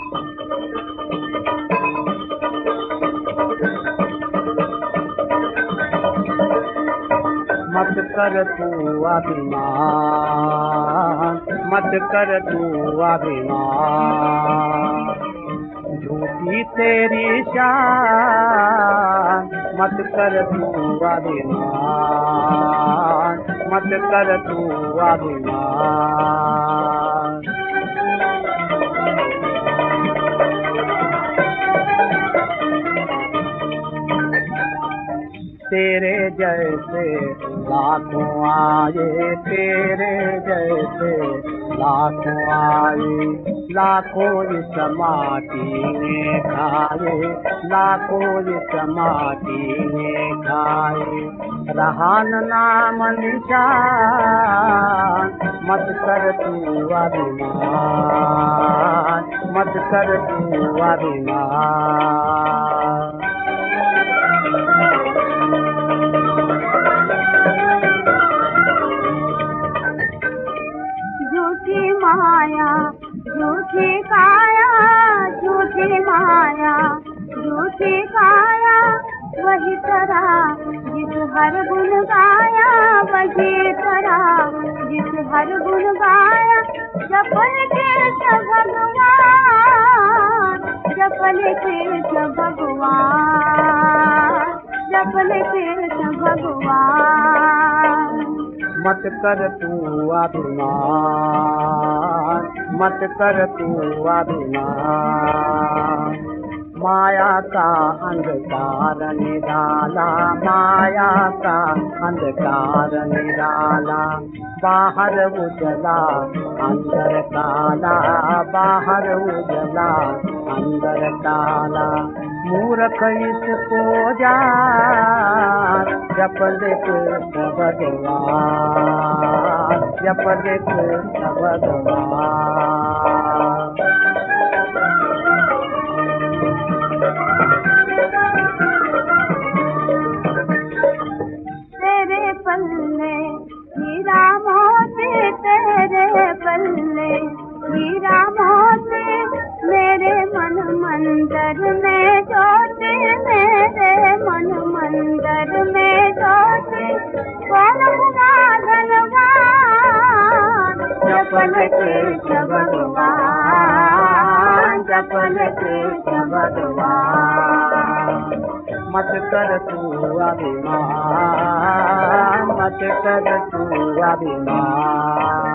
मत कर तू अभिमान, मत कर तू अभिमान, झूठी तेरी शान। मत कर तू अभिमान, मत कर तू अभिमान। तेरे जैसे लाखों आए, तेरे जैसे लाखों आए, लाखों इस माटी में खाए, लाखों इस माटी में खाए। रहा न नाम निशान, मत कर तू अभिमान, मत कर तू अभिमान। झूठी माया, झूठी काया, झूठी माया, झूठी काया, वही तरह जिस हर गुण गाया, वही तरह जिस हर गुण गाया। जपन कृष्ण भगवान, जपन कृष्ण भगवान, जपन कृष्ण भगवान। मत कर तू अभिमान, मत कर तू अभिमान। माया का अंधकार निराला, माया का अंधकार निराला। बाहर उजला अंदर काला, बाहर उजला अंदर काला। मूर्ख इसको जान, जप ले कृष्ण भगवान, जप ले कृष्ण भगवान। तेरे पल्ले हीरा मोती, तेरे पल्ले हीरा मोती, मेरे मन मंदिर में ज्योति, मेरे मन मंदिर में ज्योति। कौन हुआ धनवान, जपन कृष्ण भगवान, जपन कृष्ण भगवान। मत कर तू अभिमान, मत कर तू अभिमान।